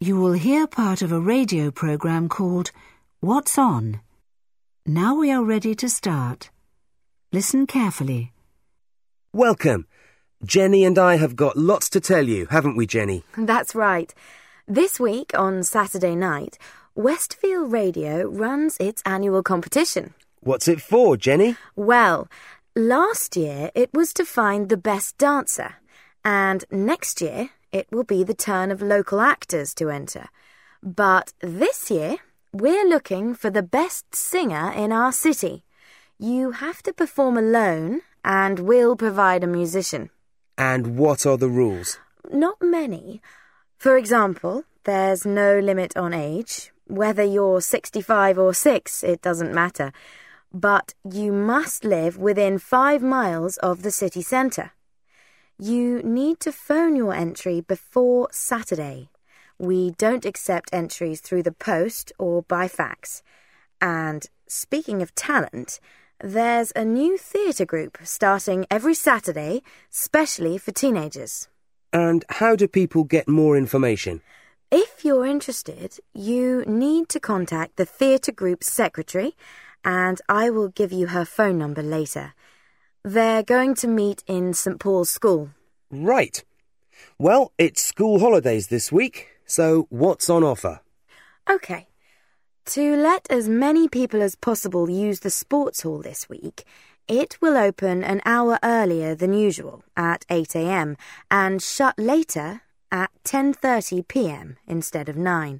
You will hear part of a radio programme called What's On? Now we are ready to start. Listen carefully. Welcome. Jenny and I have got lots to tell you, haven't we, Jenny? That's right. This week on Saturday night, Westfield Radio runs its annual competition. What's it for, Jenny? Well, last year it was to find the best dancer, and next year it will be the turn of local actors to enter. But this year we're looking for the best singer in our city. You have to perform alone, and we'll provide a musician. And what are the rules? Not many. For example, there's no limit on age. Whether you're 65 or 6, it doesn't matter. But you must live within 5 miles of the city centre. You need to phone your entry before Saturday. We don't accept entries through the post or by fax. And speaking of talent, there's a new theatre group starting every Saturday, specially for teenagers. And how do people get more information? If you're interested, you need to contact the theatre group's secretary, and I will give you her phone number later. They're going to meet in St Paul's School. Right. Well, it's school holidays this week, so what's on offer? OK. To let as many people as possible use the sports hall this week, it will open an hour earlier than usual at 8 a.m. and shut later at 10:30 p.m. instead of 9.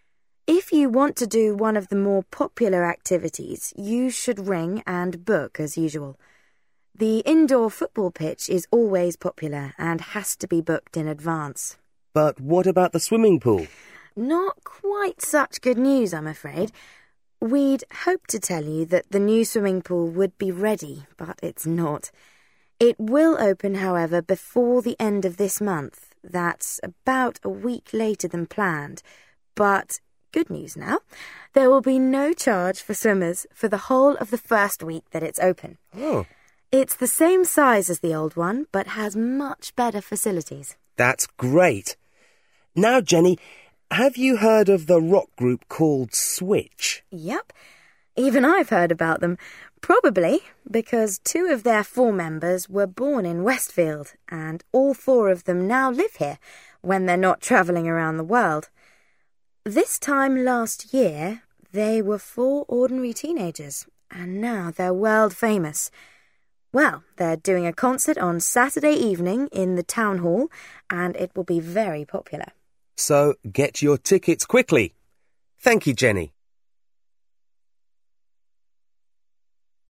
If you want to do one of the more popular activities, you should ring and book as usual. The indoor football pitch is always popular and has to be booked in advance. But what about the swimming pool? Not quite such good news, I'm afraid. We'd hoped to tell you that the new swimming pool would be ready, but it's not. It will open, however, before the end of this month. That's about a week later than planned. But good news now. There will be no charge for swimmers for the whole of the first week that it's open. Oh. It's the same size as the old one, but has much better facilities. That's great. Now, Jenny, have you heard of the rock group called Switch? Yep. Even I've heard about them. Probably because 2 of their 4 members were born in Westfield, and all 4 of them now live here when they're not travelling around the world. This time last year, they were 4 ordinary teenagers, and now they're world famous. Well, they're doing a concert on Saturday evening in the town hall, and it will be very popular. So get your tickets quickly. Thank you, Jenny.